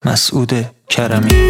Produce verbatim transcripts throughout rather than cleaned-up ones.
مسعود کرمی.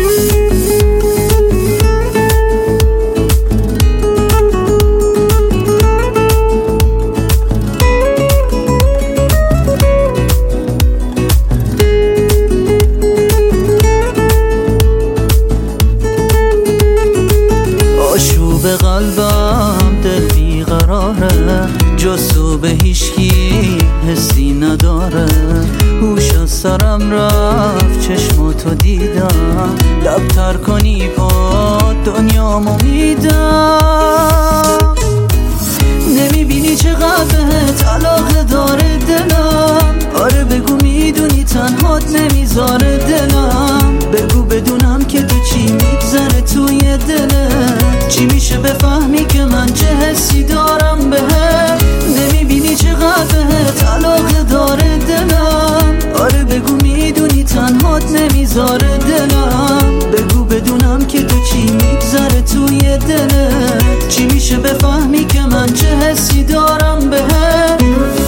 آشوب قلبم دل بیقراره، جز به هیچکی حسی نداره. هوش از سرم رفت چشماتو دیدم، لب تر کنی پا دنیامو میدم. نمیبینی چقدر بهت علاقه داره دلم؟ آره بگو میدونی تنهات نمیذاره دلم. بگو بدونم که تو چی میگذره توی دلت، چی میشه بفهمی که من چه حسی دارم بهت. نمیبینی چقدر بهت علاقه داره دلم؟ آره بگو میدونی تنهات نمیذاره دلم. بگو بدونم که تو چی میگذره توی دلت، چی میشه بفهمی که من چه حسی دارم بهت.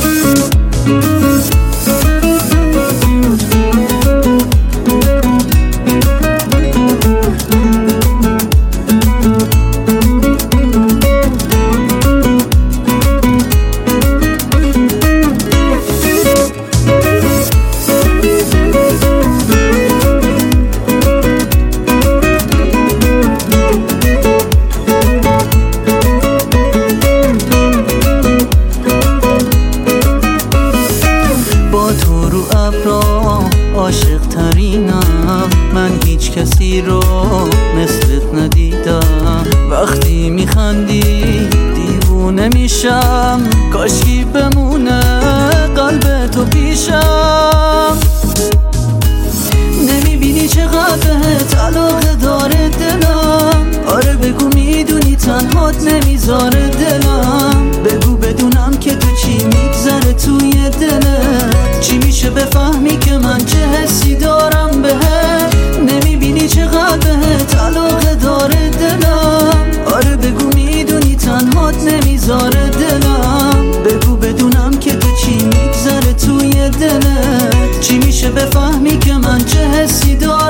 تو رو ابرام عاشق ترینم، من هیچ کسی رو مثلت ندیدم. وقتی میخندی دیوونه میشم، کاشکی بمونه قلب تو پیشم. نمیبینی چقدر بهت علاقه داره دلم؟ آره بگو میدونی تنهات نمیذاره دلم. بگو بدونم که تو چی میگذره توی دلت، چی میشه بفهمی که من چه حسی دارم بهت. نمیبینی چقدر بهت علاقه داره دلم؟ آره بگو میدونی تنهات نمیذاره دلم. بگو بدونم که تو چی میگذره توی دلت، چی میشه بفهمی که من چه حسی دارم.